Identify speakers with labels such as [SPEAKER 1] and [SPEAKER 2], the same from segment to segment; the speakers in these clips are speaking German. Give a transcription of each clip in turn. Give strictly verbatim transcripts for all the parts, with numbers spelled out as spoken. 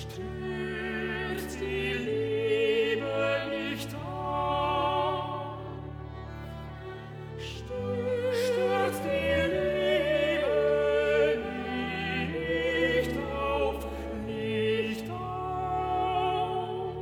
[SPEAKER 1] Stört die Liebe nicht an? Stört die Liebe nicht auf, nicht auf?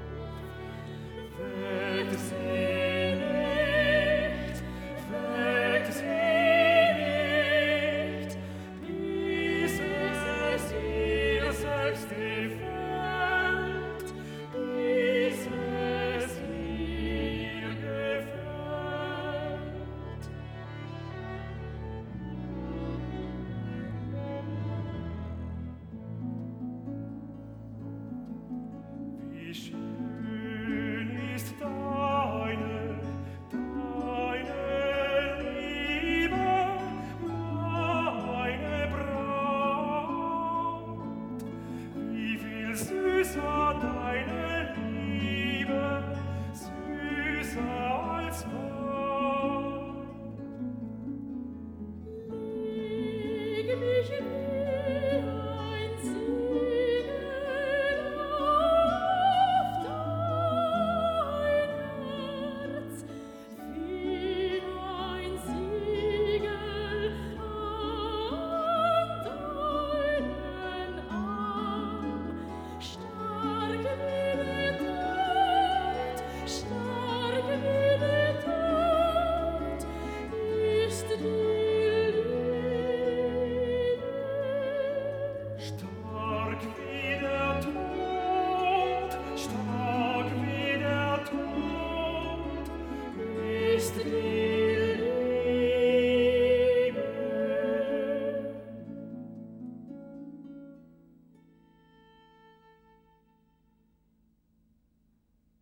[SPEAKER 1] Weckt sie nicht, weckt sie nicht, bis es ihr selbst gefällt, bis es ihr gefällt. Wie schön ist deine, deine Liebe, meine Braut. Wie viel süßer deine Liebe, süßer als Wein. Leg mich